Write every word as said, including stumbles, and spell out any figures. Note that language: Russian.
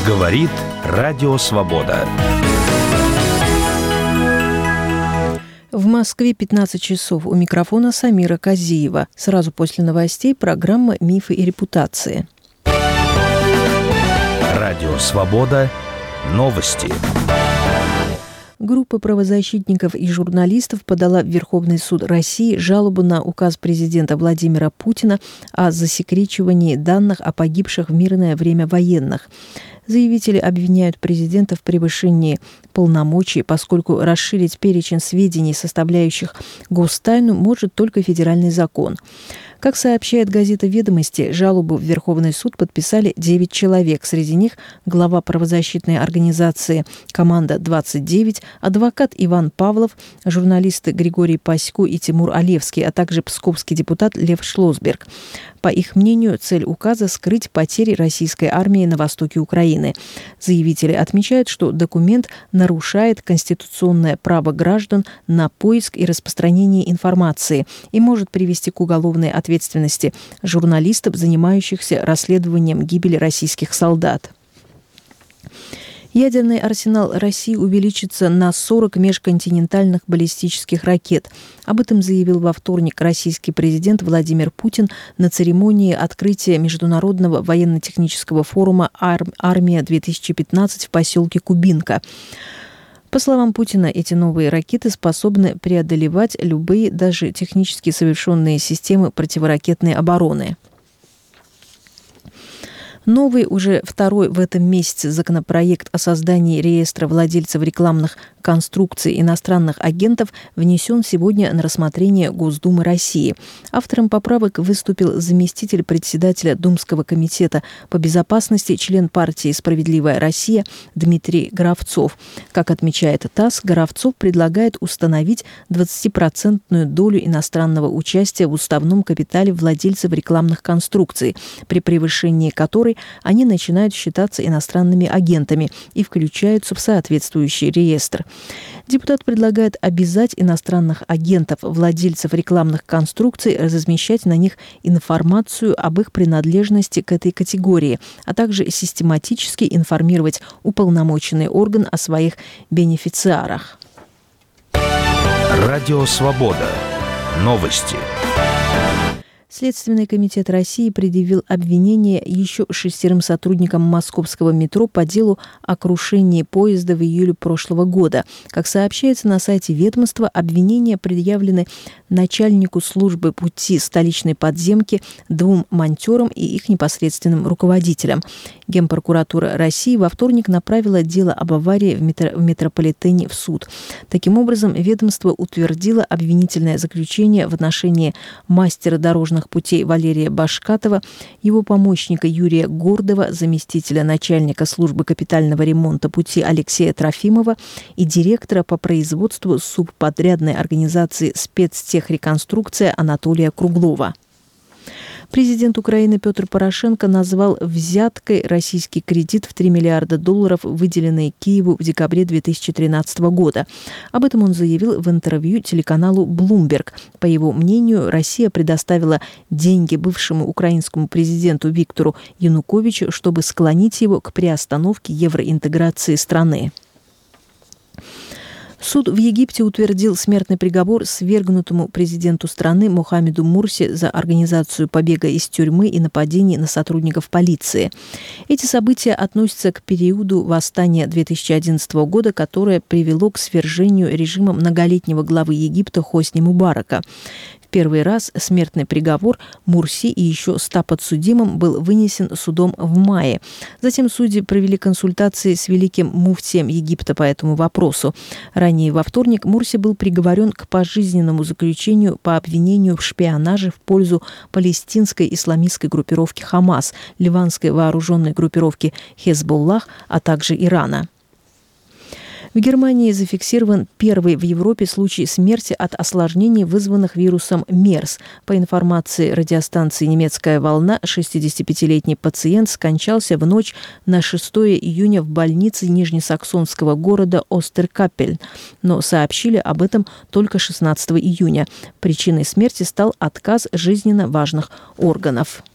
Говорит Радио Свобода. В Москве пятнадцать часов. У микрофона Самира Казиева. Сразу после новостей программа «Мифы и репутации». Радио Свобода. Новости. Группа правозащитников и журналистов подала в Верховный суд России жалобу на указ президента Владимира Путина о засекречивании данных о погибших в мирное время военных. Заявители обвиняют президента в превышении полномочий, поскольку расширить перечень сведений, составляющих гостайну, может только федеральный закон. Как сообщает газета «Ведомости», жалобу в Верховный суд подписали девять человек. Среди них глава правозащитной организации «Команда-двадцать девять», адвокат Иван Павлов, журналисты Григорий Пасько и Тимур Алевский, а также псковский депутат Лев Шлосберг. По их мнению, цель указа – скрыть потери российской армии на востоке Украины. Заявители отмечают, что документ нарушает конституционное право граждан на поиск и распространение информации и может привести к уголовной ответственности ответственности журналистов, занимающихся расследованием гибели российских солдат. Ядерный арсенал России увеличится на сорок межконтинентальных баллистических ракет. Об этом заявил во вторник российский президент Владимир Путин на церемонии открытия Международного военно-технического форума «Армия-две тысячи пятнадцать» в поселке Кубинка. По словам Путина, эти новые ракеты способны преодолевать любые, даже технически совершенные системы противоракетной обороны. Новый, уже второй в этом месяце законопроект о создании реестра владельцев рекламных конструкций иностранных агентов внесен сегодня на рассмотрение Госдумы России. Автором поправок выступил заместитель председателя Думского комитета по безопасности, член партии «Справедливая Россия» Дмитрий Горовцов. Как отмечает ТАСС, Горовцов предлагает установить двадцатипроцентную долю иностранного участия в уставном капитале владельцев рекламных конструкций, при превышении которой они начинают считаться иностранными агентами и включаются в соответствующий реестр. Депутат предлагает обязать иностранных агентов, владельцев рекламных конструкций, размещать на них информацию об их принадлежности к этой категории, а также систематически информировать уполномоченный орган о своих бенефициарах. Радио Свобода. Новости. Следственный комитет России предъявил обвинение еще шестерым сотрудникам московского метро по делу о крушении поезда в июле прошлого года. Как сообщается на сайте ведомства, обвинения предъявлены начальнику службы пути столичной подземки, двум монтёрам и их непосредственным руководителям. Генпрокуратура России во вторник направила дело об аварии в, метро, в метрополитене в суд. Таким образом, ведомство утвердило обвинительное заключение в отношении мастера дорожных путей Валерия Башкатова, его помощника Юрия Гордова, заместителя начальника службы капитального ремонта пути Алексея Трофимова и директора по производству субподрядной организации «Спецтехреконструкция» Анатолия Круглова. Президент Украины Петр Порошенко назвал взяткой российский кредит в три миллиарда долларов, выделенный Киеву в декабре две тысячи тринадцатого года. Об этом он заявил в интервью телеканалу Bloomberg. По его мнению, Россия предоставила деньги бывшему украинскому президенту Виктору Януковичу, чтобы склонить его к приостановке евроинтеграции страны. Суд в Египте утвердил смертный приговор свергнутому президенту страны Мохаммеду Мурси за организацию побега из тюрьмы и нападений на сотрудников полиции. Эти события относятся к периоду восстания две тысячи одиннадцатого года, которое привело к свержению режима многолетнего главы Египта Хосни Мубарака. В первый раз смертный приговор Мурси и еще ста подсудимым был вынесен судом в мае. Затем судьи провели консультации с великим муфтием Египта по этому вопросу. Ранее во вторник Мурси был приговорен к пожизненному заключению по обвинению в шпионаже в пользу палестинской исламистской группировки «Хамас», ливанской вооруженной группировки «Хезболлах», а также Ирана. В Германии зафиксирован первый в Европе случай смерти от осложнений, вызванных вирусом мерс. По информации радиостанции «Немецкая волна», шестидесятипятилетний пациент скончался в ночь на шестое июня в больнице нижнесаксонского города Остеркапельн, но сообщили об этом только шестнадцатого июня. Причиной смерти стал отказ жизненно важных органов.